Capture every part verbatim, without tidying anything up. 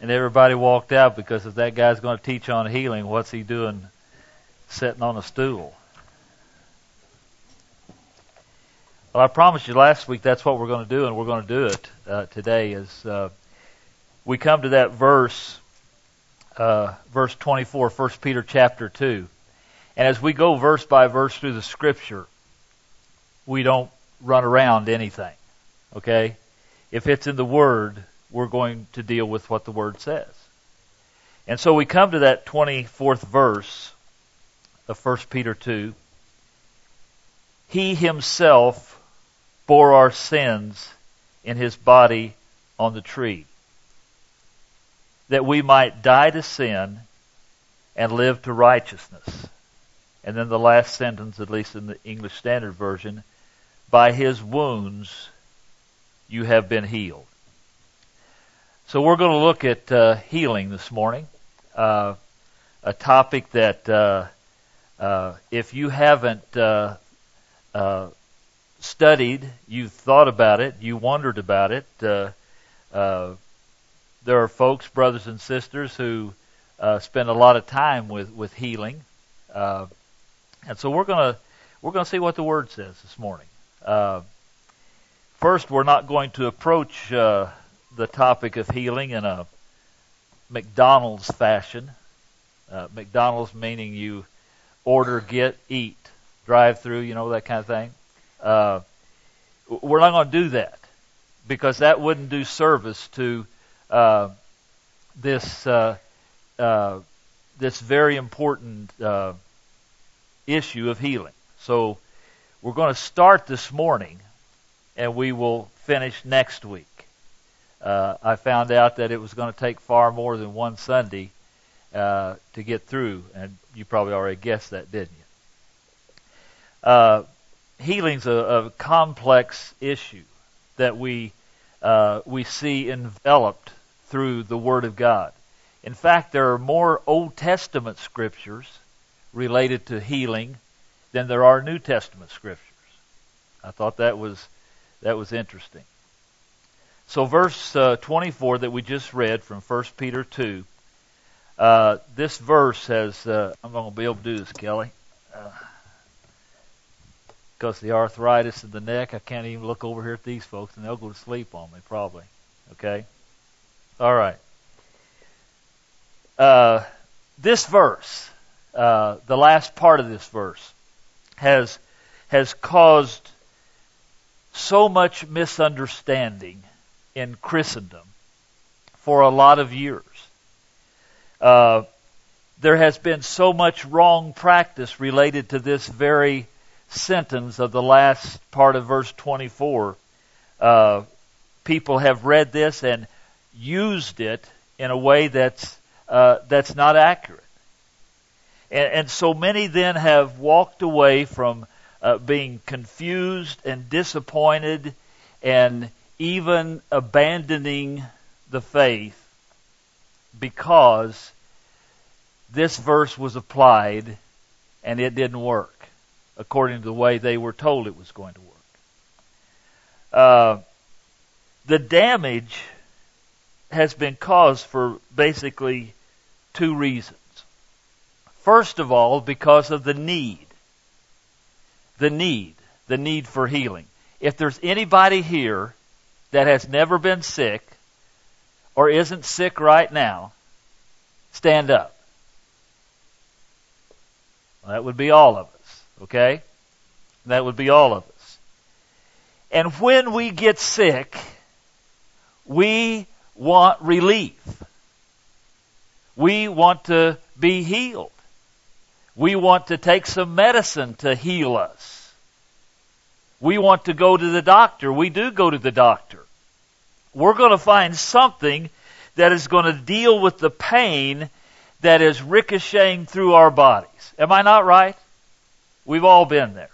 And everybody walked out because if that guy's going to teach on healing, what's he doing sitting on a stool? Well, I promised you last week that's what we're going to do, and we're going to do it uh, today. As uh, we come to that verse, uh, verse twenty-four, First Peter chapter two. And as we go verse by verse through the Scripture, we don't run around anything, okay? If it's in the Word, we're going to deal with what the Word says. And so we come to that twenty-fourth verse of First Peter two. He himself bore our sins in his body on the tree, that we might die to sin and live to righteousness. And then the last sentence, at least in the English Standard Version, by his wounds you have been healed. So we're going to look at uh, healing this morning, uh, a topic that uh, uh, if you haven't uh, uh, studied, you've thought about it, you wondered about it, uh, uh, there are folks, brothers and sisters, who uh, spend a lot of time with, with healing. Uh, and so we're going to we're going to see what the Word says this morning. Uh, first, we're not going to approach uh, the topic of healing in a McDonald's fashion. Uh, McDonald's meaning you order, get, eat, drive through, you know, that kind of thing. Uh, we're not going to do that because that wouldn't do service to uh, this uh, uh, this very important uh, issue of healing. So we're going to start this morning, and we will finish next week. Uh, I found out that it was going to take far more than one Sunday uh, to get through, and you probably already guessed that, didn't you? Uh, healing's a, a complex issue that we uh, we see enveloped through the Word of God. In fact, there are more Old Testament scriptures related to healing than there are New Testament scriptures. I thought that was that was interesting. So verse uh, twenty-four that we just read from First Peter two, uh, this verse has, uh, I'm going to be able to do this, Kelly, uh, because the arthritis in the neck, I can't even look over here at these folks, and they'll go to sleep on me probably. Okay? All right. Uh, this verse, uh, the last part of this verse, has has caused so much misunderstanding in Christendom for a lot of years. Uh, there has been so much wrong practice related to this very sentence of the last part of verse twenty-four. Uh, people have read this and used it in a way that's uh, that's not accurate. And, and so many then have walked away from uh, being confused and disappointed and even abandoning the faith because this verse was applied and it didn't work according to the way they were told it was going to work. Uh, the damage has been caused for basically two reasons. First of all, because of the need. The need. The need for healing. If there's anybody here that has never been sick or isn't sick right now, stand up. Well, that would be all of us, okay? That would be all of us. And when we get sick, we want relief. We want to be healed. We want to take some medicine to heal us. We want to go to the doctor. We do go to the doctor. We're going to find something that is going to deal with the pain that is ricocheting through our bodies. Am I not right? We've all been there.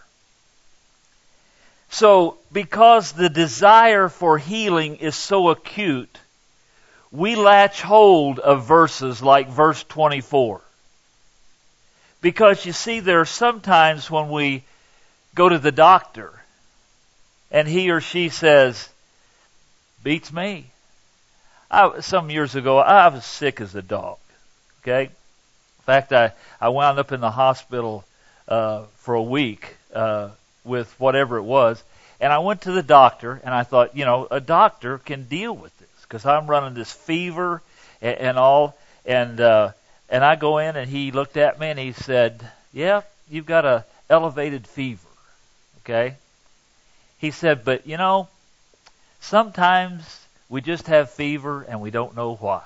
So, because the desire for healing is so acute, we latch hold of verses like verse twenty-four. Because you see, there are sometimes when we go to the doctor and he or she says, beats me. I, some years ago, I was sick as a dog. Okay? In fact, I, I wound up in the hospital uh, for a week uh, with whatever it was. And I went to the doctor, and I thought, you know, a doctor can deal with this because I'm running this fever and, and all. And uh, and I go in, and he looked at me, and he said, yeah, you've got a elevated fever. Okay? He said, but, you know, sometimes we just have fever, and we don't know why.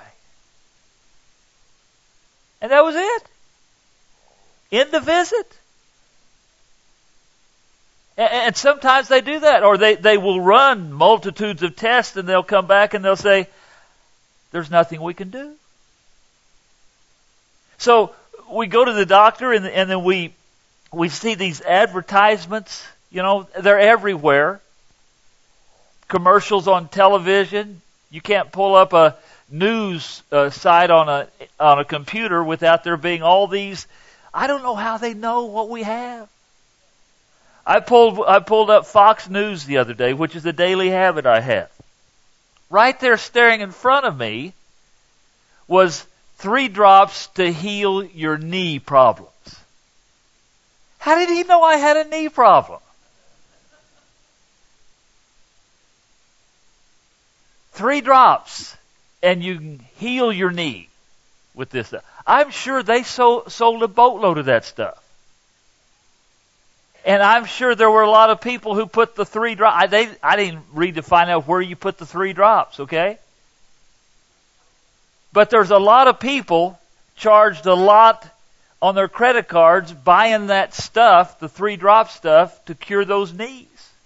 And that was it. End the visit. And sometimes they do that, or they, they will run multitudes of tests, and they'll come back and they'll say, there's nothing we can do. So we go to the doctor, and, and then we we see these advertisements. You know, they're everywhere. Commercials on television. You can't pull up a news uh, site on a on a computer without there being all these. I don't know how they know what we have. I pulled I pulled up Fox News the other day, which is a daily habit I have. Right there staring in front of me was three drops to heal your knee problems. How did he know I had a knee problem? Three drops and you can heal your knee with this stuff. I'm sure they sold, sold a boatload of that stuff. And I'm sure there were a lot of people who put the three drops. I, they, I didn't read to find out where you put the three drops, okay? But there's a lot of people charged a lot on their credit cards buying that stuff, the three drop stuff, to cure those knees.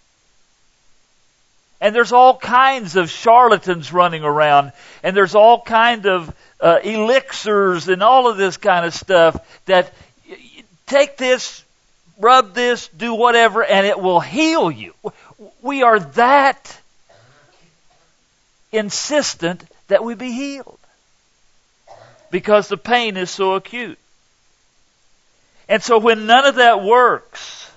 And there's all kinds of charlatans running around, and there's all kinds of uh, elixirs and all of this kind of stuff that take this, rub this, do whatever, and it will heal you. We are that insistent that we be healed because the pain is so acute. And so when none of that works,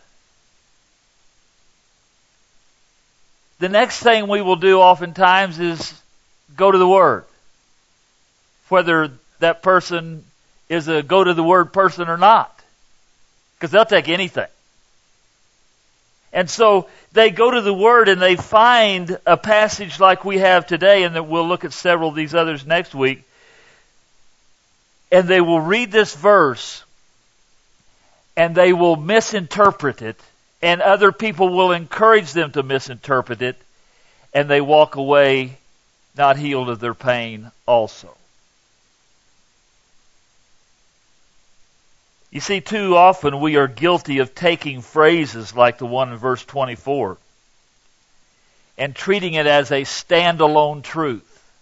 the next thing we will do oftentimes is go to the Word. Whether that person is a go to the Word person or not. Because they'll take anything. And so they go to the Word and they find a passage like we have today, and then we'll look at several of these others next week. And they will read this verse and they will misinterpret it, and other people will encourage them to misinterpret it, and they walk away not healed of their pain also. You see, too often we are guilty of taking phrases like the one in verse twenty-four and treating it as a standalone truth.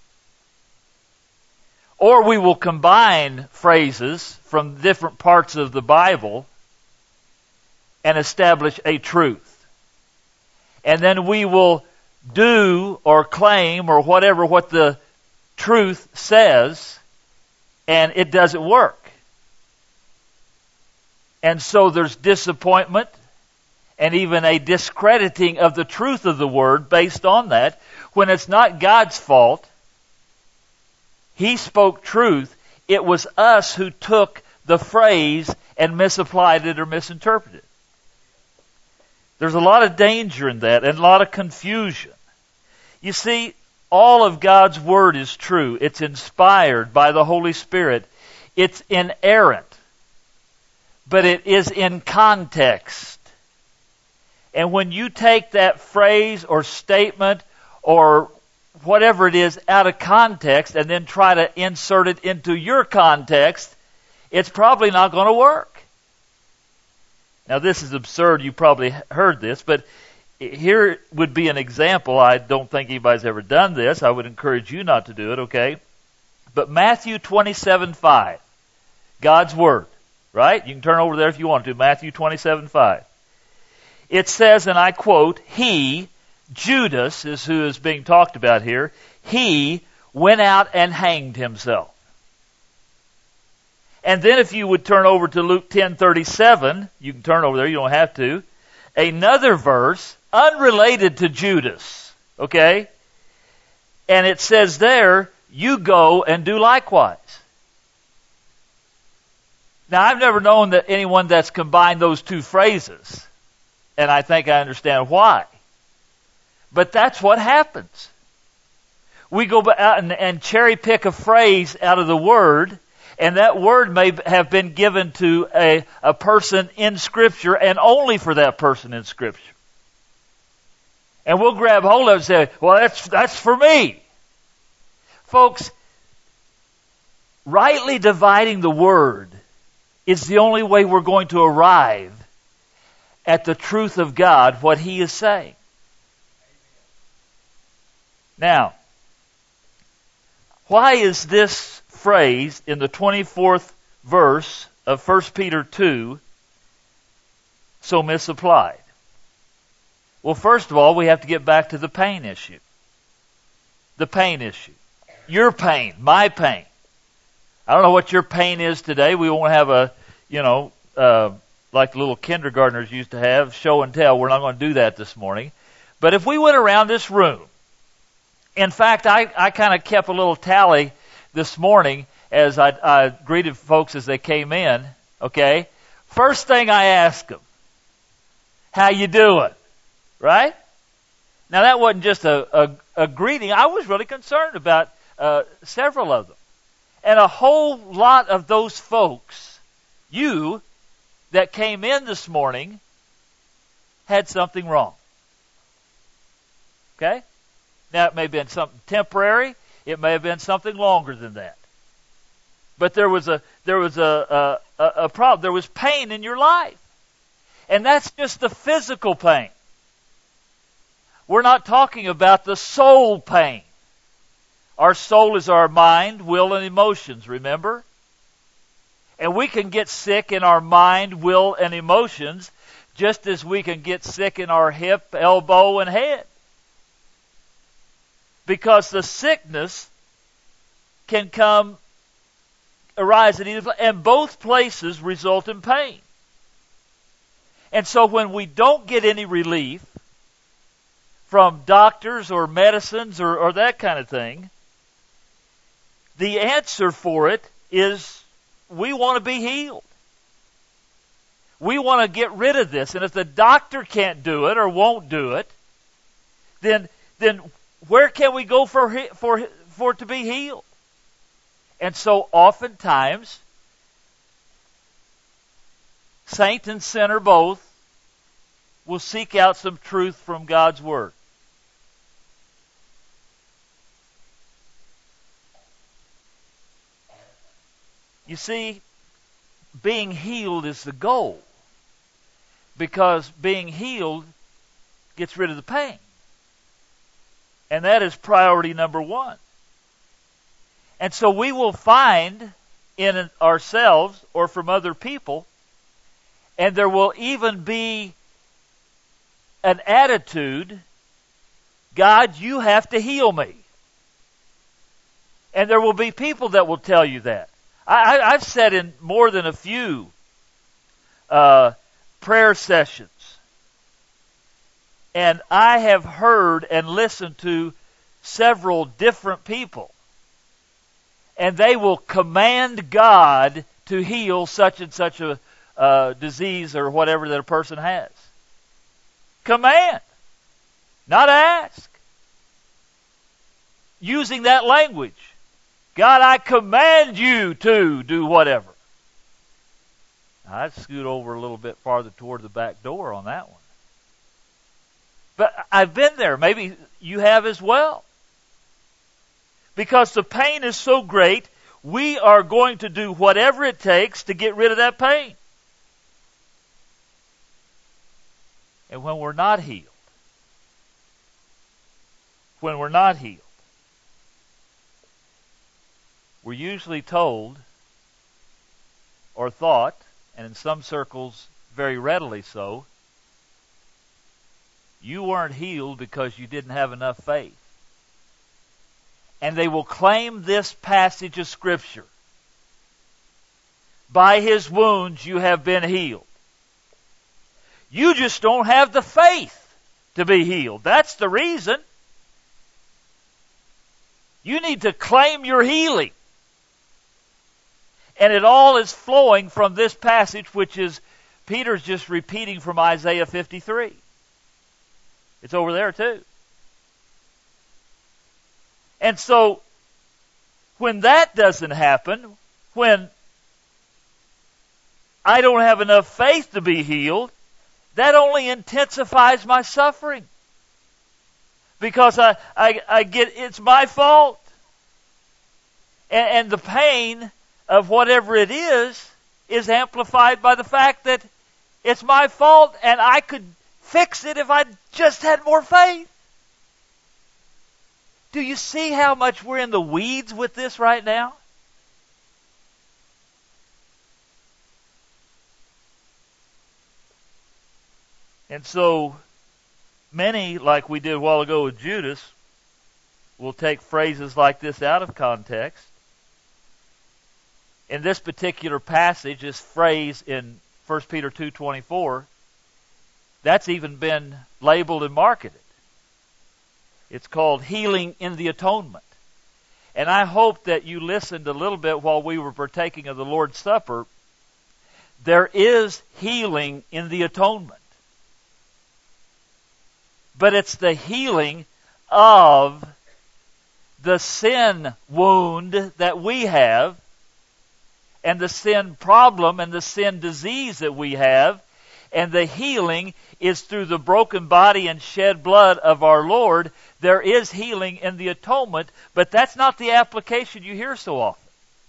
Or we will combine phrases from different parts of the Bible and establish a truth. And then we will do or claim or whatever what the truth says, and it doesn't work. And so there's disappointment and even a discrediting of the truth of the Word based on that, when it's not God's fault. He spoke truth. It was us who took the phrase and misapplied it or misinterpreted it. There's a lot of danger in that and a lot of confusion. You see, all of God's Word is true. It's inspired by the Holy Spirit. It's inerrant. But it is in context. And when you take that phrase or statement or whatever it is out of context and then try to insert it into your context, it's probably not going to work. Now, this is absurd. You probably heard this, but here would be an example. I don't think anybody's ever done this. I would encourage you not to do it, okay? But Matthew twenty-seven five, God's Word, right? You can turn over there if you want to. Matthew twenty-seven five. It says, and I quote, "He," Judas is who is being talked about here, "he went out and hanged himself." And then if you would turn over to Luke ten thirty-seven, you can turn over there, you don't have to. Another verse, unrelated to Judas, okay? And it says there, you go and do likewise. Now, I've never known that anyone that's combined those two phrases, and I think I understand why. But that's what happens. We go out and, and cherry pick a phrase out of the Word, and that word may have been given to a, a person in Scripture and only for that person in Scripture. And we'll grab hold of it and say, well, that's, that's for me. Folks, rightly dividing the Word is the only way we're going to arrive at the truth of God, what He is saying. Now, why is this phrase in the twenty-fourth verse of First Peter two so misapplied? Well, first of all, we have to get back to the pain issue. The pain issue. Your pain, my pain. I don't know what your pain is today. We won't have a, you know, uh, like the little kindergartners used to have, show and tell. We're not going to do that this morning. But if we went around this room, in fact, I, I kind of kept a little tally this morning as I, I greeted folks as they came in, okay? First thing I asked them, how you doing? Right? Now, that wasn't just a, a, a greeting. I was really concerned about uh, several of them. And a whole lot of those folks, you, that came in this morning, had something wrong. Okay? Now, it may have been something temporary. It may have been something longer than that. But there was a there was a, a, a problem. There was pain in your life. And that's just the physical pain. We're not talking about the soul pain. Our soul is our mind, will, and emotions, remember? And we can get sick in our mind, will, and emotions just as we can get sick in our hip, elbow, and head. Because the sickness can come, arise at either, and both places result in pain. And so when we don't get any relief from doctors or medicines or, or that kind of thing, the answer for it is we want to be healed. We want to get rid of this. And if the doctor can't do it or won't do it, then then where can we go for for for it to be healed? And so oftentimes, saint and sinner both will seek out some truth from God's Word. You see, being healed is the goal, because being healed gets rid of the pain. And that is priority number one. And so we will find in ourselves or from other people, and there will even be an attitude, God, you have to heal me. And there will be people that will tell you that. I, I've said in more than a few uh, prayer sessions, and I have heard and listened to several different people, and they will command God to heal such and such a uh, disease or whatever that a person has. Command, not ask. Using that language. God, I command you to do whatever. I'd scoot over a little bit farther toward the back door on that one. But I've been there. Maybe you have as well. Because the pain is so great, we are going to do whatever it takes to get rid of that pain. And when we're not healed, when we're not healed, we're usually told or thought, and in some circles very readily so, you weren't healed because you didn't have enough faith. And they will claim this passage of Scripture. By His wounds you have been healed. You just don't have the faith to be healed. That's the reason. You need to claim your healing. And it all is flowing from this passage, which is Peter's just repeating from Isaiah fifty-three. It's over there too. And so, when that doesn't happen, when I don't have enough faith to be healed, that only intensifies my suffering. Because I, I, I get, it's my fault. And, and the pain of whatever it is, is amplified by the fact that it's my fault and I could fix it if I just had more faith. Do you see how much we're in the weeds with this right now? And so, many, like we did a while ago with Judas, will take phrases like this out of context. In this particular passage, this phrase in First Peter two twenty-four, that's even been labeled and marketed. It's called healing in the atonement. And I hope that you listened a little bit while we were partaking of the Lord's Supper. There is healing in the atonement. But it's the healing of the sin wound that we have, and the sin problem and the sin disease that we have, and the healing is through the broken body and shed blood of our Lord. There is healing in the atonement, but that's not the application you hear so often.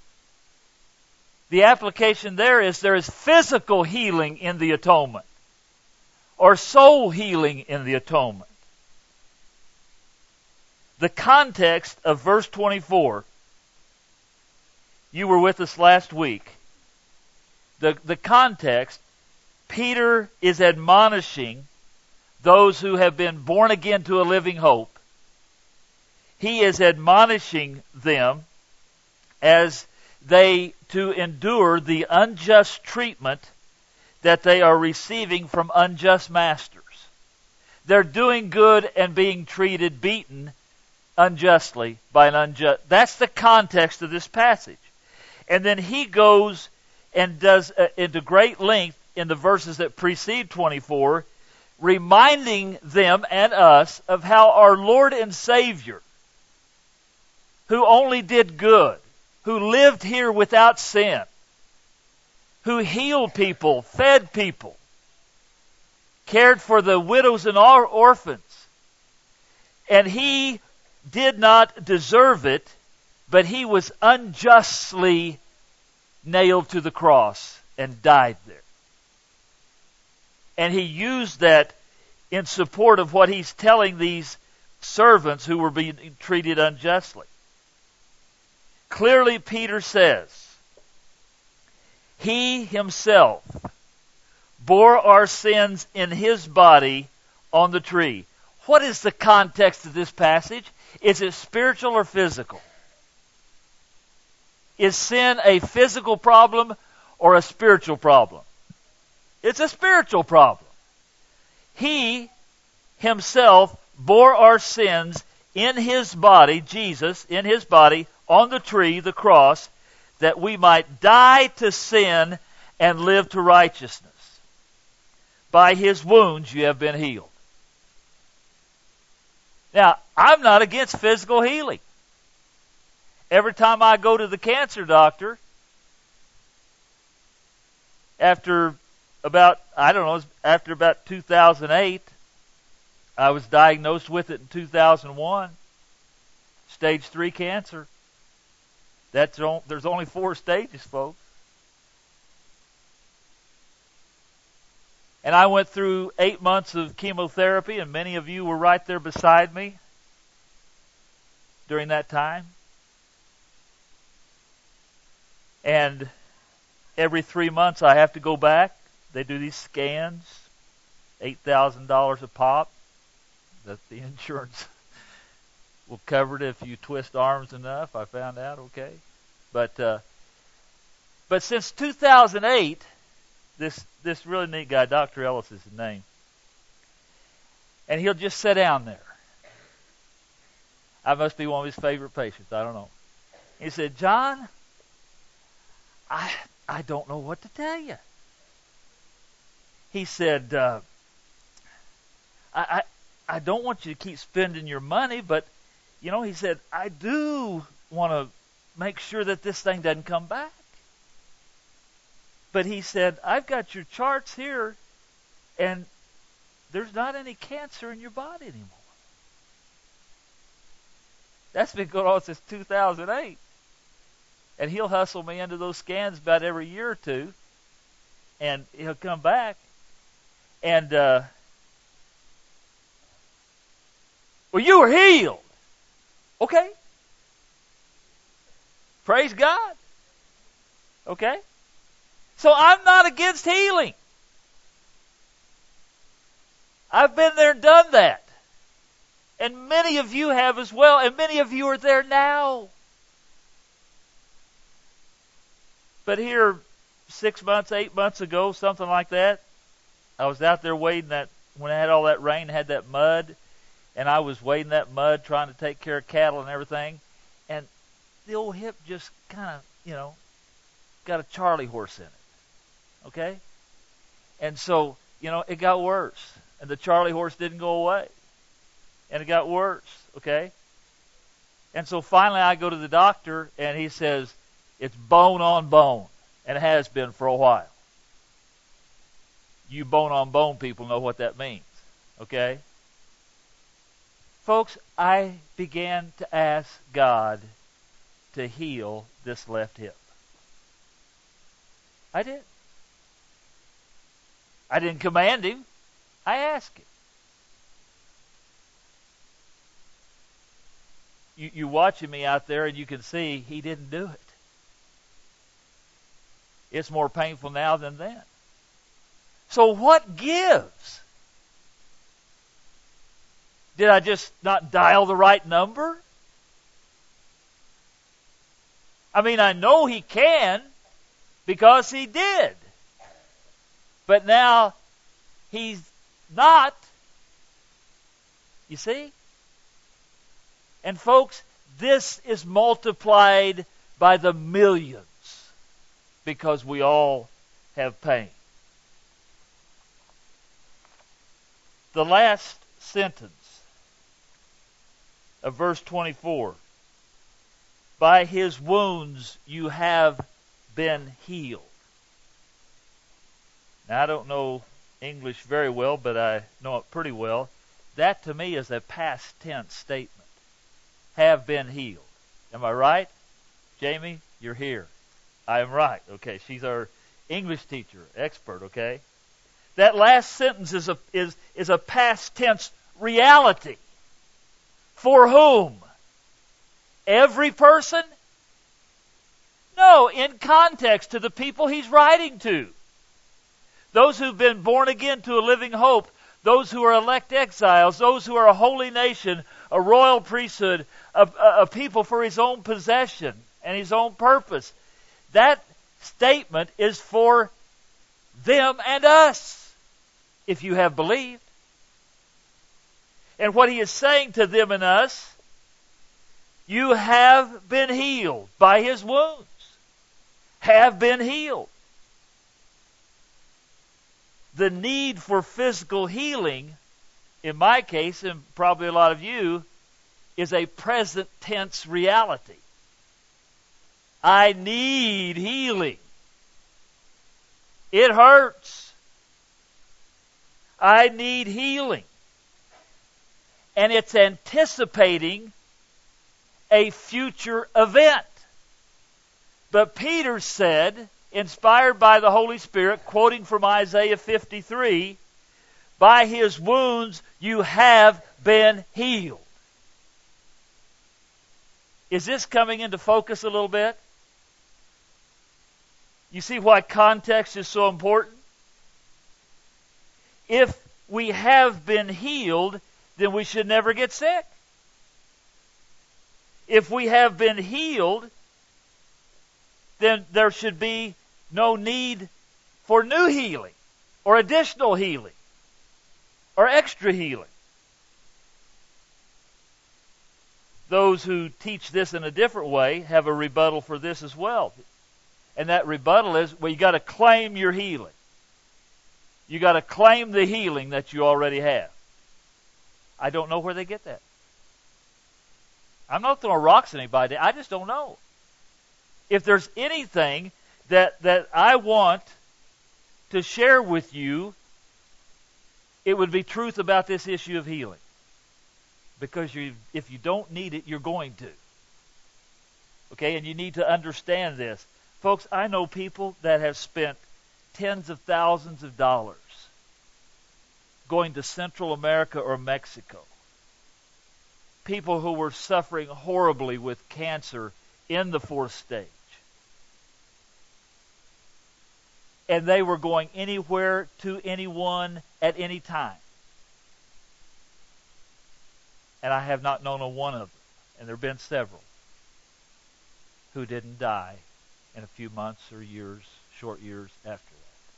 The application there is there is physical healing in the atonement, or soul healing in the atonement. The context of verse twenty-four, you were with us last week. The, the context, Peter is admonishing those who have been born again to a living hope. He is admonishing them as they to endure the unjust treatment that they are receiving from unjust masters. They're doing good and being treated, beaten unjustly by an unjust. That's the context of this passage. And then he goes and does uh, into great length in the verses that precede twenty-four, reminding them and us of how our Lord and Savior, who only did good, who lived here without sin, who healed people, fed people, cared for the widows and all orphans, and he did not deserve it, but he was unjustly nailed to the cross and died there. And he used that in support of what he's telling these servants who were being treated unjustly. Clearly, Peter says, he himself bore our sins in his body on the tree. What is the context of this passage? Is it spiritual or physical? Is sin a physical problem or a spiritual problem? It's a spiritual problem. He himself bore our sins in his body, Jesus, in his body, on the tree, the cross, that we might die to sin and live to righteousness. By his wounds you have been healed. Now, I'm not against physical healing. Every time I go to the cancer doctor, after about, I don't know, after about two thousand eight, I was diagnosed with it in two thousand one, stage three cancer. That's there's only four stages, folks. And I went through eight months of chemotherapy, and many of you were right there beside me during that time. And every three months I have to go back. They do these scans, eight thousand dollars a pop. That the insurance will cover it if you twist arms enough, I found out, okay. But uh, but since two thousand eight, this this really neat guy, Doctor Ellis is his name, and he'll just sit down there. I must be one of his favorite patients. I don't know. He said, John, I I don't know what to tell you. He said, uh, I, I I don't want you to keep spending your money, but, you know, he said, I do want to make sure that this thing doesn't come back. But he said, I've got your charts here, and there's not any cancer in your body anymore. That's been going on since two thousand eight. And he'll hustle me into those scans about every year or two, and he'll come back. And, uh, well, you were healed. Okay. Praise God. Okay. So I'm not against healing. I've been there and done that. And many of you have as well, and many of you are there now. But here, six months, eight months ago, something like that, I was out there wading that, when I had all that rain, had that mud, and I was wading that mud trying to take care of cattle and everything, and the old hip just kind of, you know, got a Charlie horse in it, okay? And so, you know, it got worse, and the Charlie horse didn't go away, and it got worse, okay? And so finally I go to the doctor, and he says, it's bone on bone, and it has been for a while. You bone on bone people know what that means, okay? Folks, I began to ask God to heal this left hip. I did. I didn't command him. I asked him. You, you watching me out there, and you can see he didn't do it. It's more painful now than then. So what gives? Did I just not dial the right number? I mean, I know he can because he did. But now he's not. You see? And folks, this is multiplied by the millions because we all have pain. The last sentence of verse twenty-four. By his wounds you have been healed. Now, I don't know English very well, but I know it pretty well. That to me is a past tense statement. Have been healed. Am I right? Jamie, you're here. I am right. Okay, she's our English teacher, expert, okay? That last sentence is a is is a past tense reality. For whom? Every person? No, in context to the people he's writing to. Those who've been born again to a living hope, those who are elect exiles, those who are a holy nation, a royal priesthood, a, a, a people for his own possession and his own purpose. That statement is for them and us, if you have believed. And what he is saying to them and us, you have been healed by his wounds. Have been healed. The need for physical healing, in my case, and probably a lot of you, is a present tense reality. I need healing. It hurts. I need healing. And it's anticipating a future event. But Peter said, inspired by the Holy Spirit, quoting from Isaiah fifty-three, by his wounds you have been healed. Is this coming into focus a little bit? You see why context is so important? If we have been healed, then we should never get sick. If we have been healed, then there should be no need for new healing or additional healing or extra healing. those who teach this in a different way have a rebuttal for this as well. And that rebuttal is, well, you got to claim your healing. You got to claim the healing that you already have. I don't know where they get that. I'm not throwing rocks at anybody. I just don't know. If there's anything that that I want to share with you, it would be truth about this issue of healing. Because you, if you don't need it, you're going to. Okay, and you need to understand this. Folks, I know people that have spent tens of thousands of dollars going to Central America or Mexico. People who were suffering horribly with cancer in the fourth stage. And they were going anywhere to anyone at any time. And I have not known a one of them, and there have been several, who didn't die in a few months or years, short years after that.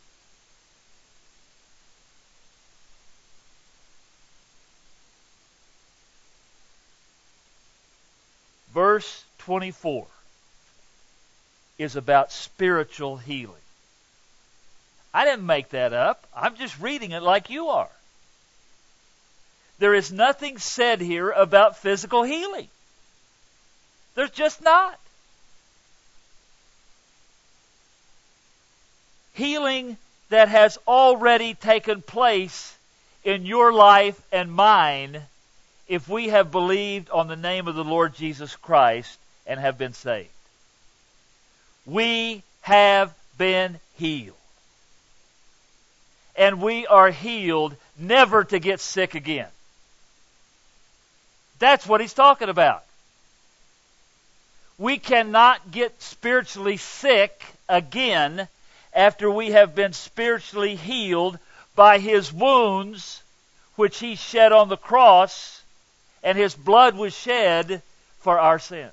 Verse twenty-four is about spiritual healing. I didn't make that up. I'm just reading it like you are. There is nothing said here about physical healing. There's just not. Healing that has already taken place in your life and mine if we have believed on the name of the Lord Jesus Christ and have been saved. We have been healed. And we are healed never to get sick again. That's what he's talking about. We cannot get spiritually sick again after we have been spiritually healed by his wounds, which he shed on the cross, and his blood was shed for our sins.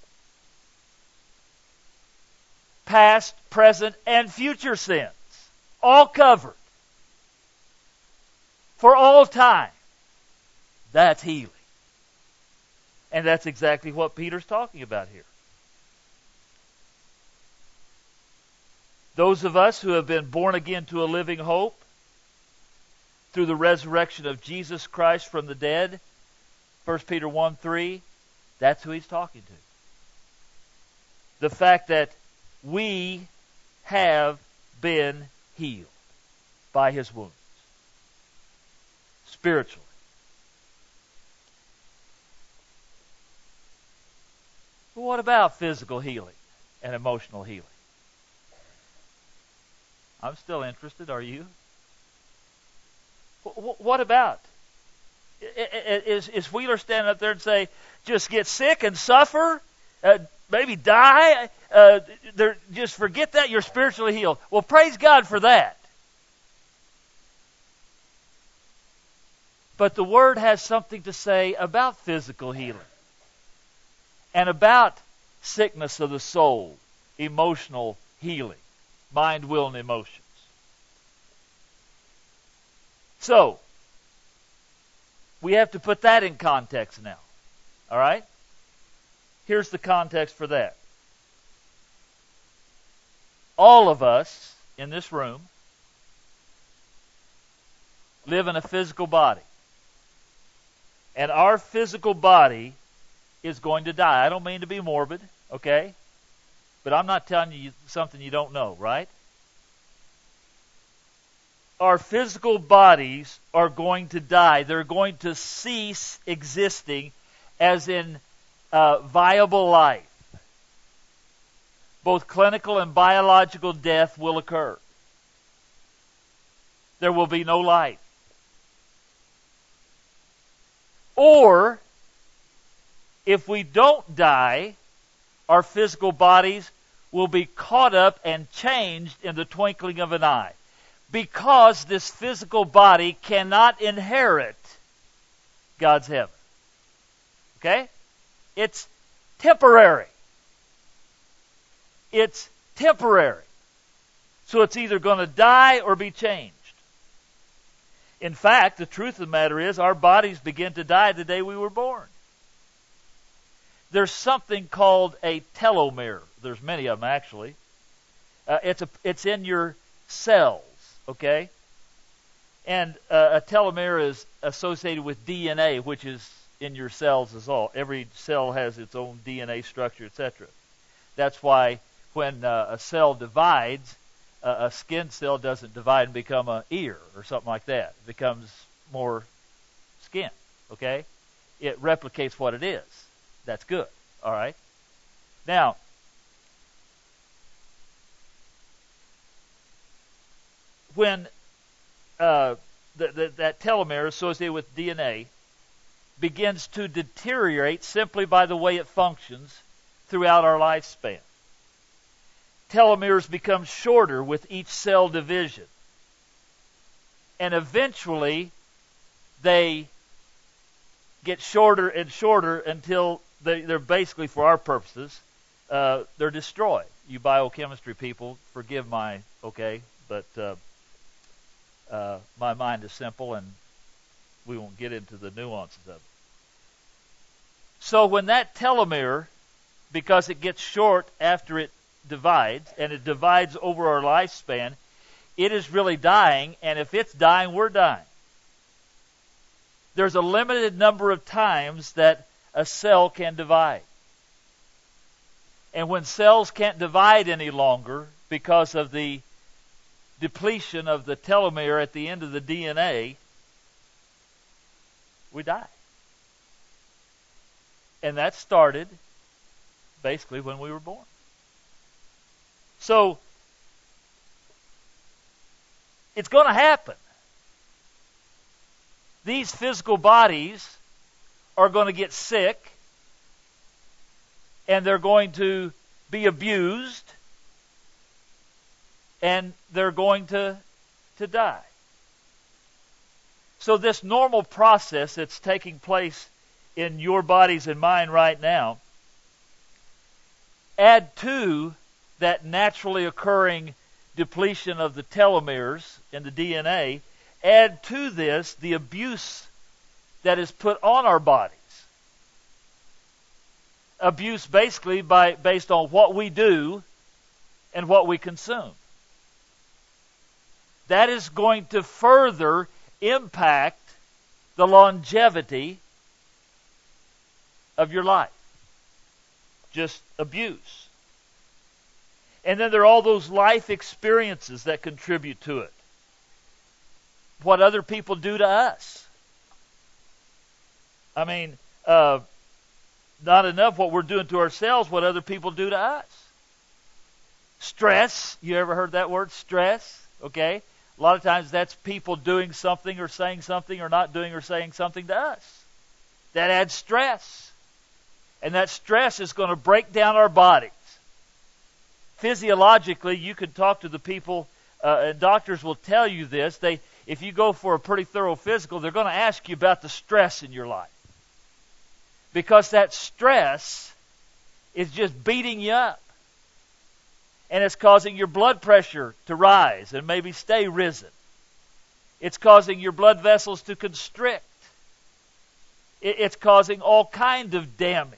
Past, present, and future sins. All covered. For all time. That's healing. And that's exactly what Peter's talking about here. Those of us who have been born again to a living hope through the resurrection of Jesus Christ from the dead, First Peter one three, that's who he's talking to. The fact that we have been healed by his wounds. Spiritually. But what about physical healing and emotional healing? I'm still interested, are you? What about? Is, is Wheeler standing up there and say, just get sick and suffer, uh, maybe die, uh, just forget that, you're spiritually healed? Well, praise God for that. But the Word has something to say about physical healing and about sickness of the soul, emotional healing, mind, will, and emotions. So, we have to put that in context now. All right? Here's the context for that. All of us in this room live in a physical body. And our physical body is going to die. I don't mean to be morbid, okay? But I'm not telling you something you don't know, right? Our physical bodies are going to die. They're going to cease existing as in uh, viable life. Both clinical and biological death will occur. There will be no life. Or, if we don't die, our physical bodies will be caught up and changed in the twinkling of an eye. Because this physical body cannot inherit God's heaven. Okay? It's temporary. It's temporary. So it's either going to die or be changed. In fact, the truth of the matter is our bodies begin to die the day we were born. there's something called a telomere. There's many of them, actually. Uh, it's a, it's in your cells, okay? And uh, a telomere is associated with D N A, which is in your cells as well. Every cell has its own D N A structure, et cetera. That's why when uh, a cell divides, uh, a skin cell doesn't divide and become an ear or something like that. It becomes more skin, okay? It replicates what it is. That's good, all right? Now, when uh, the, the, that telomere associated with D N A begins to deteriorate simply by the way it functions throughout our lifespan, telomeres become shorter with each cell division. And eventually, they get shorter and shorter until they, they're basically, for our purposes, uh, they're destroyed. You biochemistry people, forgive my, okay, but uh, uh, my mind is simple and we won't get into the nuances of it. So when that telomere, because it gets short after it divides, and it divides over our lifespan, it is really dying, and if it's dying, we're dying. There's a limited number of times that a cell can divide. And when cells can't divide any longer because of the depletion of the telomere at the end of the D N A, we die. And that started basically when we were born. So, it's going to happen. These physical bodies are going to get sick, and they're going to be abused, and they're going to, to die. So this normal process that's taking place in your bodies and mine right now, add to that naturally occurring depletion of the telomeres in the D N A, add to this the abuse that is put on our bodies. Abuse basically by based on what we do and what we consume. That is going to further impact the longevity of your life. Just abuse. And then there are all those life experiences that contribute to it. What other people do to us. I mean, uh, not enough what we're doing to ourselves, what other people do to us. Stress. You ever heard that word? Stress. Okay. A lot of times that's people doing something or saying something or not doing or saying something to us. That adds stress. And that stress is going to break down our bodies. Physiologically, you can talk to the people, uh, and doctors will tell you this. They, if you go for a pretty thorough physical, they're going to ask you about the stress in your life. Because that stress is just beating you up. And it's causing your blood pressure to rise and maybe stay risen. It's causing your blood vessels to constrict. It, it's causing all kind of damage.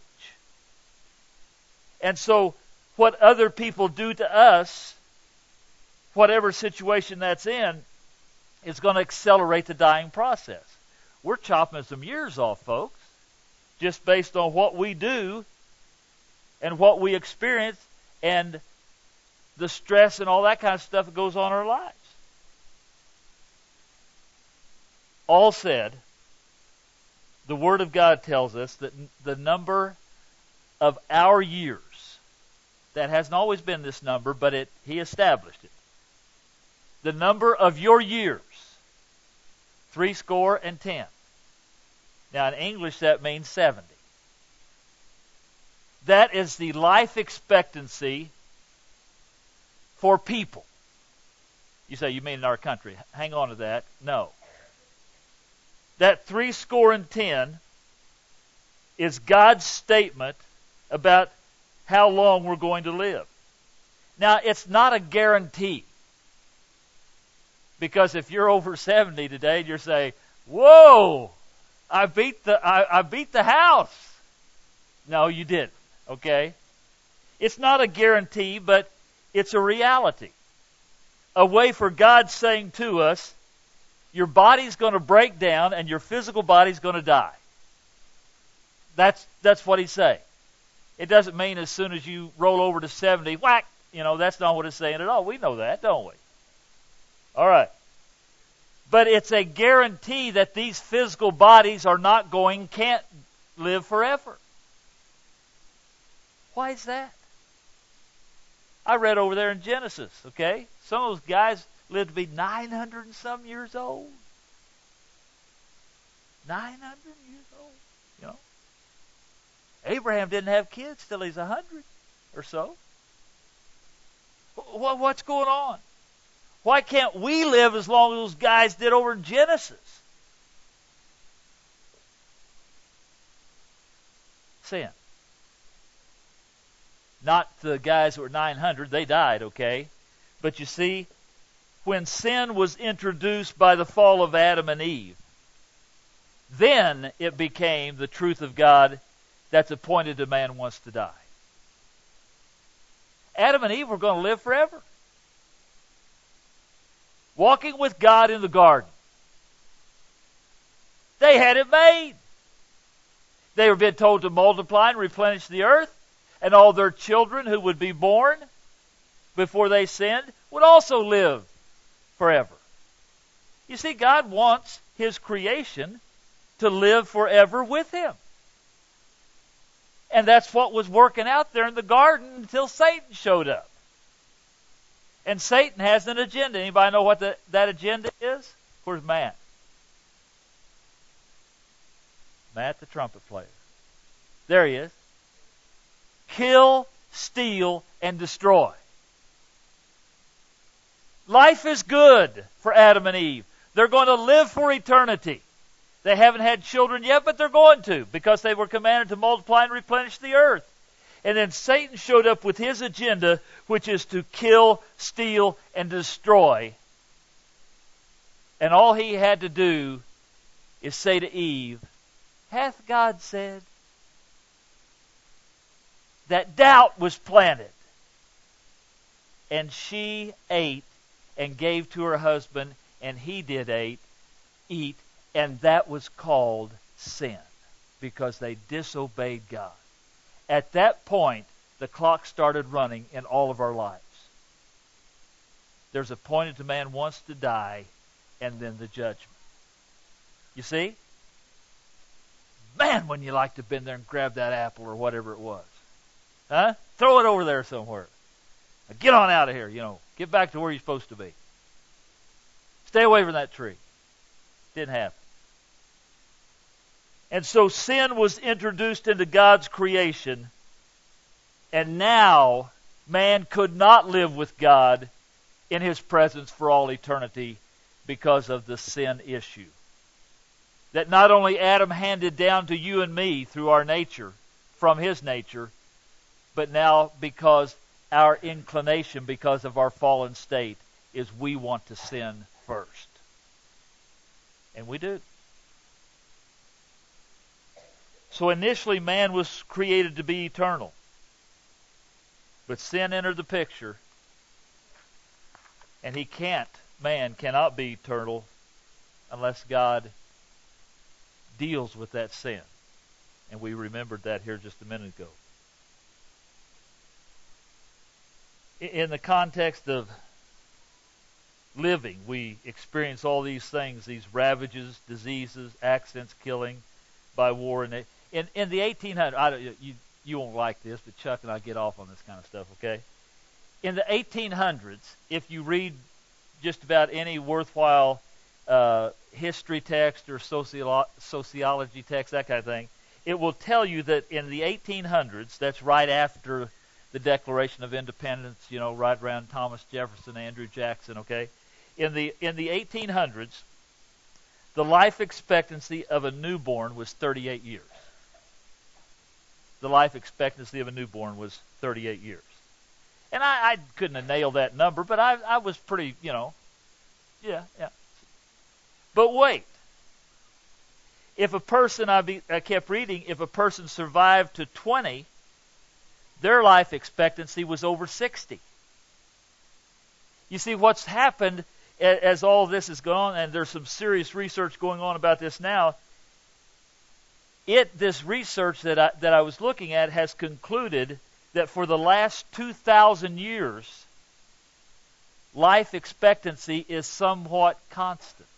And so, what other people do to us, whatever situation that's in, is going to accelerate the dying process. We're chopping some years off, folks, just based on what we do and what we experience and the stress and all that kind of stuff that goes on in our lives. All said, the Word of God tells us that the number of our years, that hasn't always been this number, but it He established it. The number of your years, three score and ten. Now in English that means seventy. That is the life expectancy for people. You say, you mean in our country. Hang on to that. No. That three score and ten is God's statement about how long we're going to live. Now, it's not a guarantee. Because if you're over seventy today and you're saying, whoa, I beat the I, I beat the house. No, you didn't. Okay? It's not a guarantee, but it's a reality. A way for God saying to us, your body's going to break down and your physical body's going to die. That's that's what he's saying. It doesn't mean as soon as you roll over to seventy, whack, you know, that's not what it's saying at all. We know that, don't we? All right. But it's a guarantee that these physical bodies are not going, can't live forever. Why is that? I read over there in Genesis, okay? Some of those guys lived to be nine hundred and some years old. nine hundred years old, you know. Abraham didn't have kids till he's one hundred or so. What's going on? Why can't we live as long as those guys did over in Genesis? Sin. Not the guys who were nine hundred, they died, okay? But you see, when sin was introduced by the fall of Adam and Eve, then it became the truth of God that's appointed to man wants to die. Adam and Eve were going to live forever. Walking with God in the garden. They had it made. They were being told to multiply and replenish the earth, and all their children who would be born before they sinned would also live forever. You see, God wants His creation to live forever with Him. And that's what was working out there in the garden until Satan showed up. And Satan has an agenda. Anybody know what the, that agenda is? Where's Matt? Matt, the trumpet player. There he is. Kill, steal, and destroy. Life is good for Adam and Eve. They're going to live for eternity. They haven't had children yet, but they're going to, because they were commanded to multiply and replenish the earth. And then Satan showed up with his agenda, which is to kill, steal, and destroy. And all he had to do is say to Eve, hath God said? That doubt was planted. And she ate and gave to her husband, and he did ate, eat, and that was called sin, because they disobeyed God. At that point, the clock started running in all of our lives. There's a point at the man wants to die, and then the judgment. You see? Man, wouldn't you like to have been there and grabbed that apple or whatever it was? Huh? Throw it over there somewhere. Now get on out of here, you know. Get back to where you're supposed to be. Stay away from that tree. Didn't happen. And so sin was introduced into God's creation, and now man could not live with God in His presence for all eternity because of the sin issue. That not only Adam handed down to you and me through our nature, from his nature, but now because our inclination, because of our fallen state, is we want to sin first. And we do. So initially man was created to be eternal. But sin entered the picture. And he can't, man cannot be eternal unless God deals with that sin. And we remembered that here just a minute ago. In the context of living, we experience all these things, these ravages, diseases, accidents, killing by war. And in, in the eighteen hundreds, I don't, you, you won't like this, but Chuck and I get off on this kind of stuff, okay? In the eighteen hundreds, if you read just about any worthwhile uh, history text or sociolo- sociology text, that kind of thing, it will tell you that in the eighteen hundreds, that's right after the Declaration of Independence, you know, right around Thomas Jefferson, Andrew Jackson, okay? In the in the eighteen hundreds, the life expectancy of a newborn was thirty-eight years. The life expectancy of a newborn was thirty-eight years. And I, I couldn't have nailed that number, but I, I was pretty, you know, yeah, yeah. But wait. if a person, I, be, I kept reading, if a person survived to twenty, their life expectancy was over sixty. You see, what's happened as all this has gone, and there's some serious research going on about this now, it, this research that I, that I was looking at has concluded that for the last two thousand years, life expectancy is somewhat constant.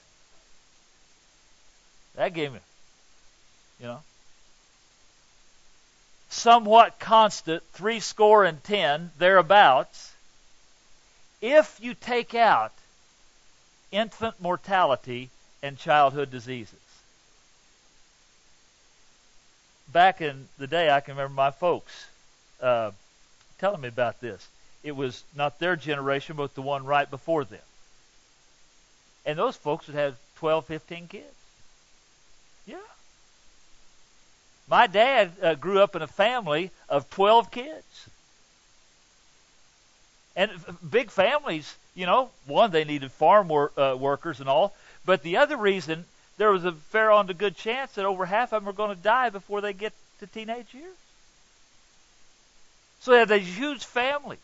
That gave me, you know, somewhat constant, three score and ten, thereabouts, if you take out infant mortality and childhood diseases. Back in the day, I can remember my folks uh, telling me about this. It was not their generation, but the one right before them. And those folks would have twelve, fifteen kids. Yeah. My dad uh, grew up in a family of twelve kids. And big families, you know, one, they needed farm wor- uh, workers and all. But the other reason, there was a fair on to good chance that over half of them are going to die before they get to teenage years. So they had these huge families.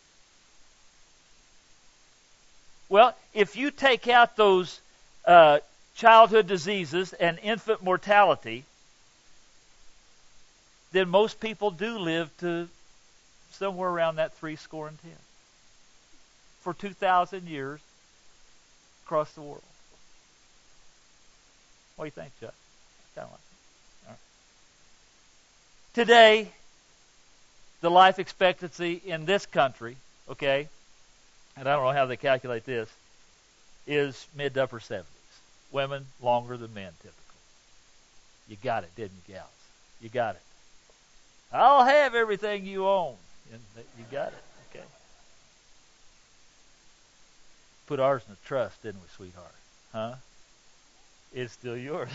Well, if you take out those uh, childhood diseases and infant mortality, then most people do live to somewhere around that three score and ten. For two thousand years across the world. What do you think, Chuck? Kind of like that. All right. Today, the life expectancy in this country, okay, and I don't know how they calculate this, is mid to upper seventies. Women longer than men, typically. You got it, didn't you, gals? You got it. I'll have everything you own. And you got it, okay. Put ours in a trust, didn't we, sweetheart? Huh? It's still yours.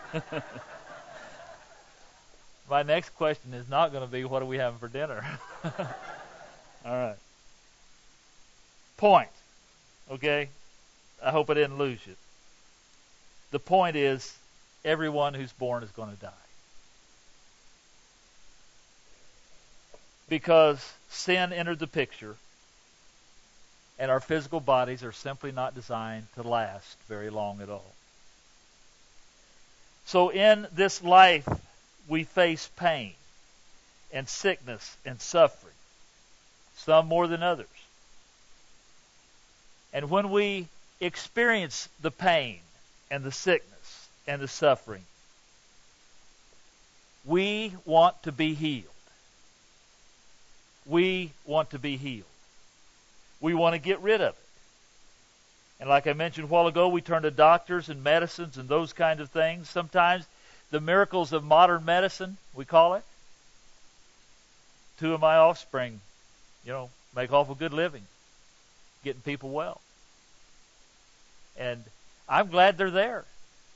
My next question is not going to be, what are we having for dinner? All right. Point. Okay? I hope I didn't lose you. The point is, everyone who's born is going to die. Because sin entered the picture, and our physical bodies are simply not designed to last very long at all. So in this life, we face pain and sickness and suffering, some more than others. And when we experience the pain and the sickness and the suffering, we want to be healed. We want to be healed. We want to get rid of it. And like I mentioned a while ago, we turn to doctors and medicines and those kind of things. Sometimes the miracles of modern medicine, we call it. Two of my offspring, you know, make awful good living, getting people well. And I'm glad they're there.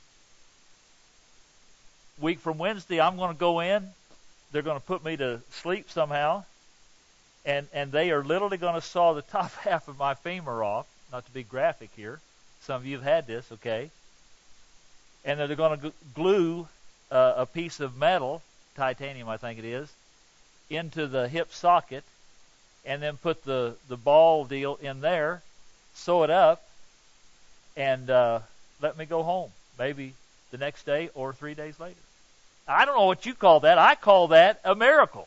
Week from Wednesday, I'm going to go in. They're going to put me to sleep somehow. And and they are literally going to saw the top half of my femur off. Not to be graphic here. Some of you have had this, okay? And they're going to glue uh, a piece of metal, titanium I think it is, into the hip socket, and then put the, the ball deal in there, sew it up, and uh, let me go home. Maybe the next day or three days later. I don't know what you call that. I call that a miracle.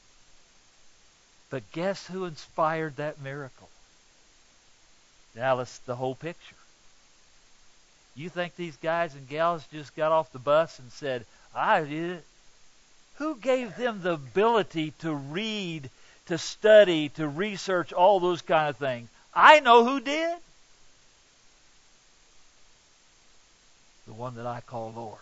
But guess who inspired that miracle? Now let's the whole picture. You think these guys and gals just got off the bus and said, I did it? Who gave them the ability to read, to study, to research, all those kind of things? I know who did. The one that I call Lord.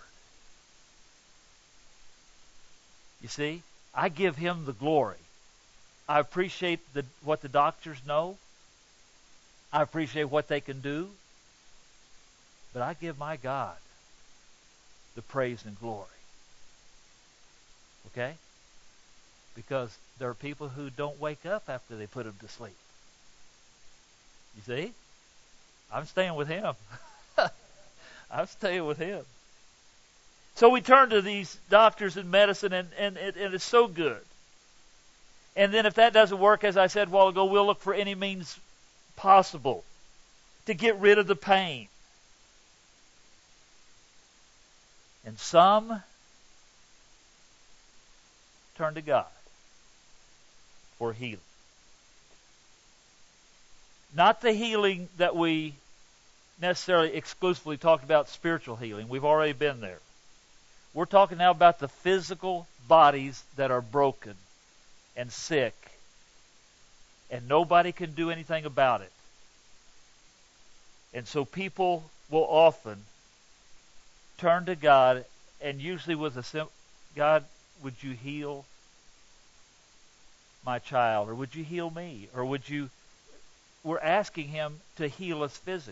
You see, I give him the glory. I appreciate the, what the doctors know. I appreciate what they can do. But I give my God the praise and glory. Okay? Because there are people who don't wake up after they put them to sleep. You see? I'm staying with him. I'm staying with him. So we turn to these doctors and medicine, and, and, and it's so good. And then if that doesn't work, as I said a while ago, we'll look for any means possible to get rid of the pain. And some turn to God for healing. Not the healing that we necessarily exclusively talked about, spiritual healing. We've already been there. We're talking now about the physical bodies that are broken and sick, and nobody can do anything about it. And so people will often turn to God, and usually with a simple, God, would you heal my child? Or would you heal me? Or would you, we're asking Him to heal us physically.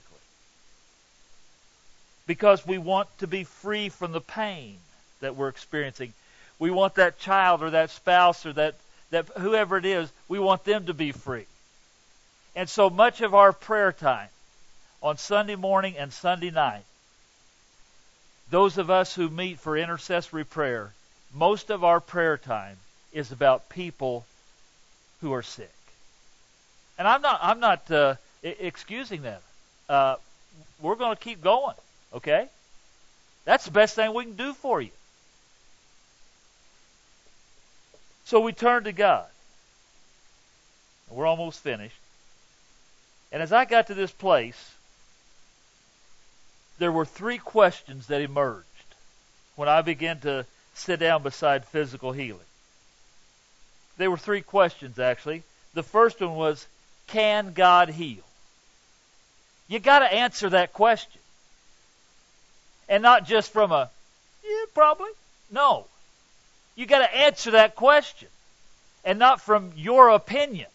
Because we want to be free from the pain that we're experiencing. We want that child or that spouse or that, that whoever it is, we want them to be free. And so much of our prayer time on Sunday morning and Sunday night, those of us who meet for intercessory prayer, most of our prayer time is about people who are sick. And I'm not I'm not uh, excusing them. Uh, we're going to keep going, okay? That's the best thing we can do for you. So we turn to God. We're almost finished. And as I got to this place, there were three questions that emerged when I began to sit down beside physical healing. There were three questions, actually. The first one was, can God heal? You got to answer that question. And not just from a, yeah, probably. No. You got to answer that question. And not from your opinion.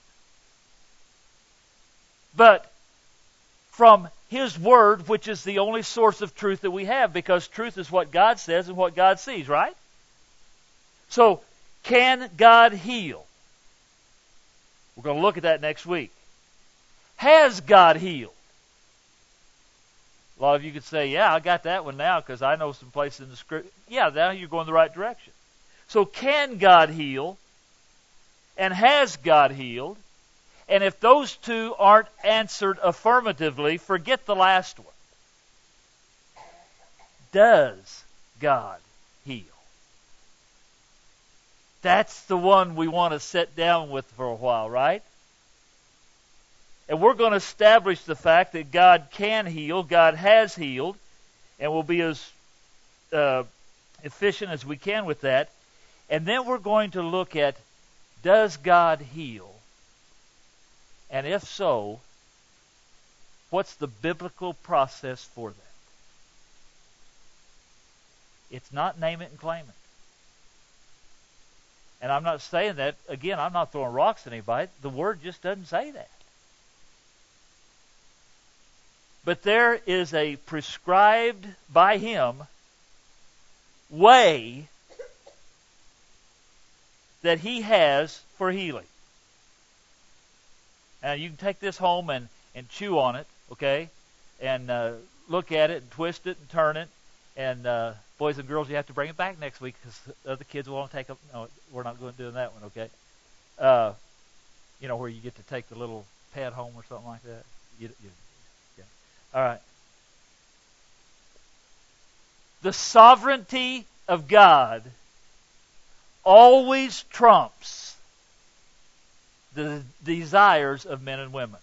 But from His Word, which is the only source of truth that we have, because truth is what God says and what God sees, right? So, can God heal? We're going to look at that next week. Has God healed? A lot of you could say, yeah, I got that one now because I know some places in the Scripture. Yeah, now you're going the right direction. So, can God heal? And has God healed? And if those two aren't answered affirmatively, forget the last one. Does God heal? That's the one we want to sit down with for a while, right? And we're going to establish the fact that God can heal, God has healed, and we'll be as uh, efficient as we can with that. And then we're going to look at, does God heal? And if so, what's the biblical process for that? It's not name it and claim it. And I'm not saying that, again, I'm not throwing rocks at anybody. The Word just doesn't say that. But there is a prescribed by Him way that He has for healing. Now, you can take this home and, and chew on it, okay? And uh, look at it and twist it and turn it. And uh, boys and girls, you have to bring it back next week because the other kids won't take it. No, we're not going to do that one, okay? Uh, you know, where you get to take the little pad home or something like that. You, you, yeah. All right. The sovereignty of God always trumps the desires of men and women.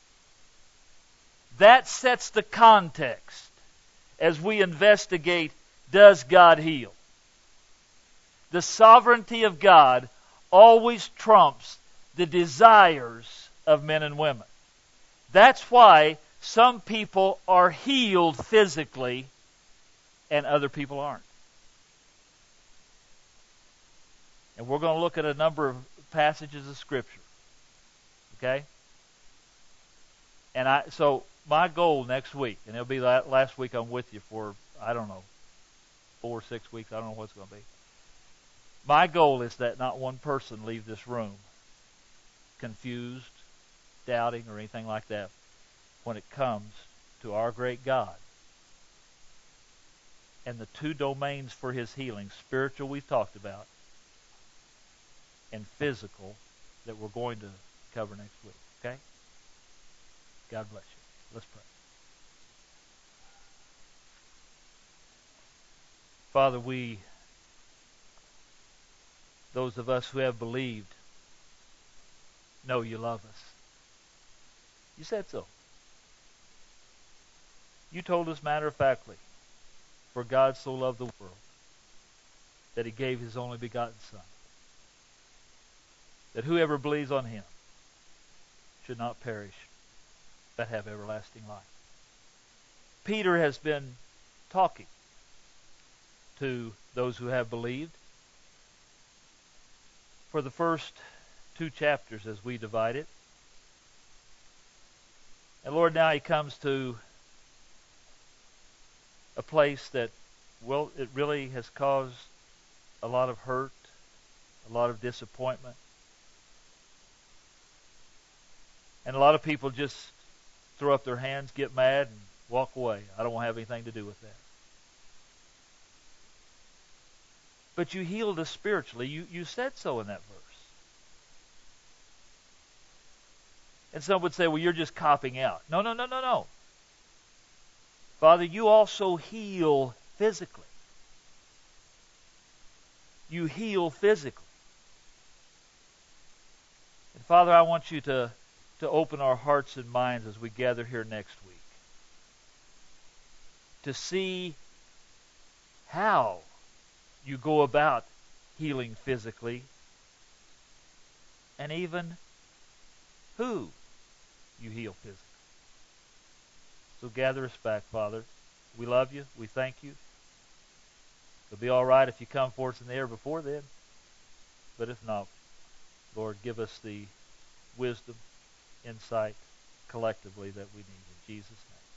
That sets the context as we investigate, does God heal? The sovereignty of God always trumps the desires of men and women. That's why some people are healed physically and other people aren't. And we're going to look at a number of passages of Scripture. Okay? And I so my goal next week, and it'll be that last week I'm with you for, I don't know, four or six weeks. I don't know what it's going to be. My goal is that not one person leave this room confused, doubting, or anything like that when it comes to our great God and the two domains for his healing, spiritual we've talked about, and physical that we're going to cover next week. Okay? God bless you. Let's pray. Father, we, those of us who have believed, know you love us. You said so. You told us matter-of-factly, for God so loved the world that he gave his only begotten Son, that whoever believes on him should not perish, but have everlasting life. Peter has been talking to those who have believed for the first two chapters as we divide it. And Lord, now he comes to a place that, well, it really has caused a lot of hurt, a lot of disappointment. And a lot of people just throw up their hands, get mad, and walk away. I don't want to have anything to do with that. But you healed us spiritually. You, you said so in that verse. And some would say, well, you're just copping out. No, no, no, no, no. Father, you also heal physically. You heal physically. And Father, I want you to, to open our hearts and minds as we gather here next week to see how you go about healing physically, and even who you heal physically. So gather us back, Father. We love you. We thank you. It'll be all right if you come for us in the air before then. But if not, Lord, give us the wisdom, insight, collectively that we need. In Jesus' name.